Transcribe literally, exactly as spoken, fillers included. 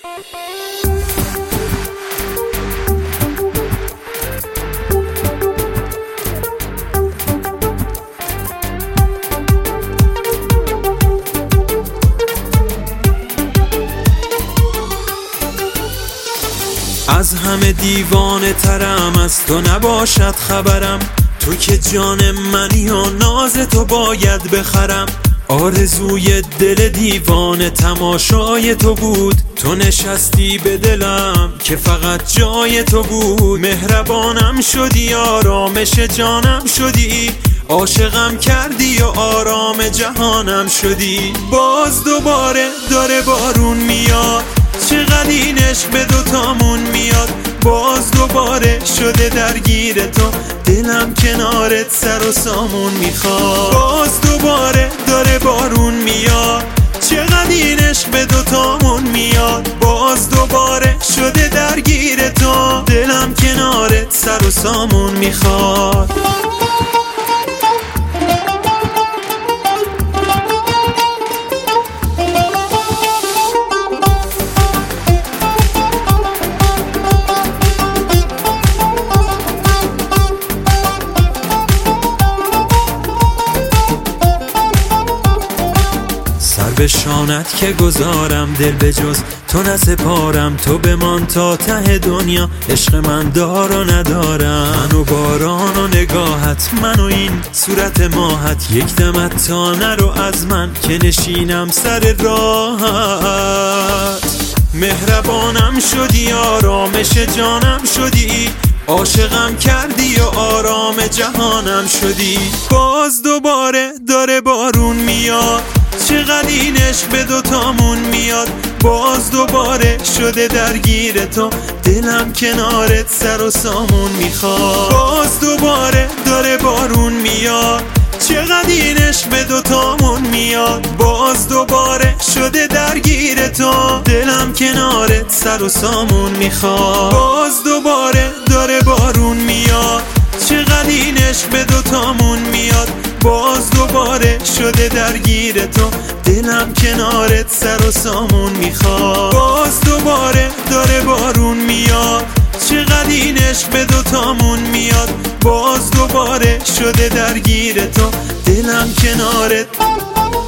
از همه دیوانه ترم، از تو نباشد خبرم. تو که جان منی و ناز تو باید بخرم. آرزوی دل دیوانه تماشای تو بود. تو نشستی به دلم که فقط جای تو بود. مهربانم شدی، آرامش جانم شدی. عاشقم کردی و آرام جهانم شدی. باز دوباره داره بارون میاد، چقدر این عشق به دوتامون میاد. باز دوباره شده درگیر تو، دلم کنارت سر و سامون میخواد. باز دوباره داره بارون میاد، چقدر این عشق به دوتامون میاد. باز دوباره شده درگیر تو، دلم کنارت سر و سامون میخواد. به شانت که گذارم دل به جز تو نسپارم. تو بمان تا ته دنیا، عشق من دار و ندارم. من و باران و نگاهت، من و این صورت ماهت. یک دمت تا نرو از من که نشینم سر راهت. مهربانم شدی، آرامش جانم شدی. عاشقم کردی و آرام جهانم شدی. باز دوباره داره بارون میاد، چقدر این عشق به دوتامون میاد. باز دوباره شده درگیر تو، دلم کنارت سر و سامون میخواد. باز دوباره داره بارون میاد، چقدر این عشق به دوتامون میاد. باز دوباره شده درگیر تو، دلم کنارت سر و سامون میخواد. باز دوباره داره بارون میاد، چقدر این عشق به دوتامون میاد. باز دوباره شده درگیر تو، دلم کنارت سر و سامون میخواد. باز دوباره داره بارون میاد، چقدر این عشق به دوتامون میاد. باز دوباره شده درگیر تو، دلم کنارت